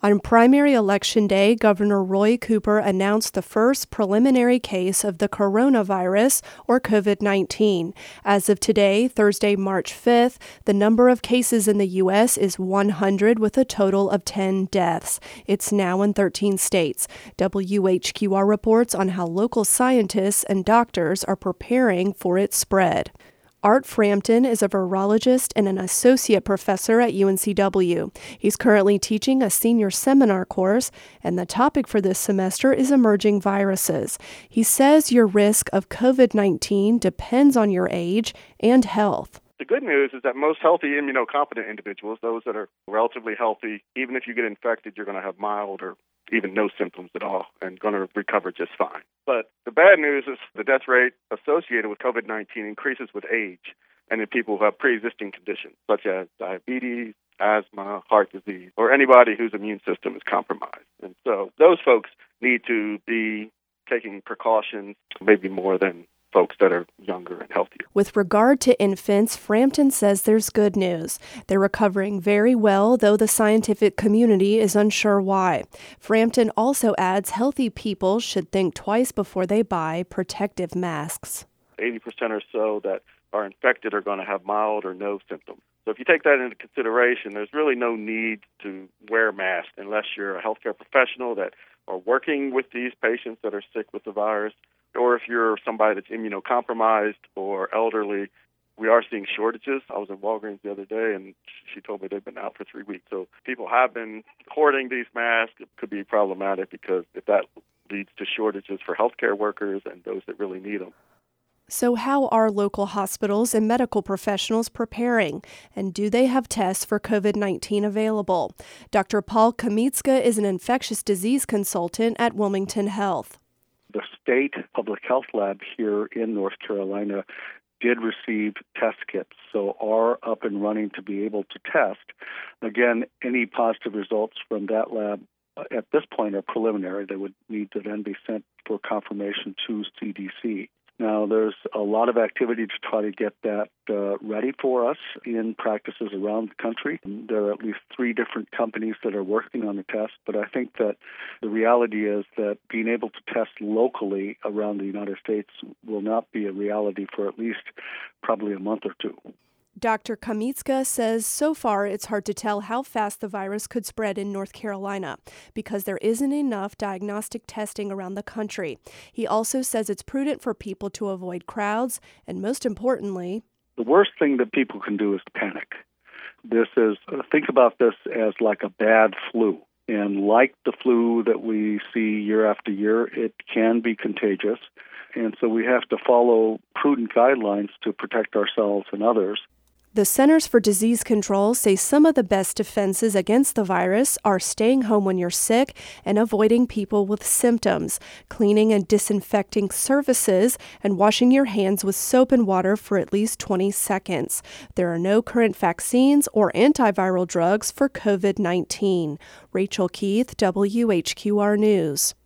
On primary election day, Governor Roy Cooper announced the first preliminary case of the coronavirus, or COVID-19. As of today, Thursday, March 5th, the number of cases in the U.S. is 100 with a total of 10 deaths. It's now in 13 states. WHQR reports on how local scientists and doctors are preparing for its spread. Art Frampton is a virologist and an associate professor at UNCW. He's currently teaching a senior seminar course, and the topic for this semester is emerging viruses. He says your risk of COVID-19 depends on your age and health. The good news is that most healthy immunocompetent individuals, those that are relatively healthy, even if you get infected, you're going to have mild or even no symptoms at all and going to recover just fine. But the bad news is the death rate associated with COVID-19 increases with age and in people who have pre-existing conditions such as diabetes, asthma, heart disease, or anybody whose immune system is compromised. And so those folks need to be taking precautions, maybe more than folks that are younger and healthier. With regard to infants, Frampton says there's good news. They're recovering very well, though the scientific community is unsure why. Frampton also adds healthy people should think twice before they buy protective masks. 80% or so that are infected are going to have mild or no symptoms. So if you take that into consideration, there's really no need to wear masks unless you're a healthcare professional that are working with these patients that are sick with the virus, or if you're somebody that's immunocompromised or elderly. We are seeing shortages. I was in Walgreens the other day, and she told me they've been out for 3 weeks. So people have been hoarding these masks. It could be problematic because if that leads to shortages for healthcare workers and those that really need them. So how are local hospitals and medical professionals preparing? And do they have tests for COVID-19 available? Dr. Paul Kamitska is an infectious disease consultant at Wilmington Health. The state public health lab here in North Carolina did receive test kits, so are up and running to be able to test. Again, any positive results from that lab at this point are preliminary. They would need to then be sent for confirmation to CDC. Now, there's a lot of activity to try to get that ready for us in practices around the country. There are at least 3 different companies that are working on the test, but I think that the reality is that being able to test locally around the United States will not be a reality for at least probably a month or 2. Dr. Kamitska says so far it's hard to tell how fast the virus could spread in North Carolina because there isn't enough diagnostic testing around the country. He also says it's prudent for people to avoid crowds and, most importantly, the worst thing that people can do is panic. Think about this as like a bad flu. And like the flu that we see year after year, it can be contagious. And so we have to follow prudent guidelines to protect ourselves and others. The Centers for Disease Control say some of the best defenses against the virus are staying home when you're sick and avoiding people with symptoms, cleaning and disinfecting surfaces, and washing your hands with soap and water for at least 20 seconds. There are no current vaccines or antiviral drugs for COVID-19. Rachel Keith, WHQR News.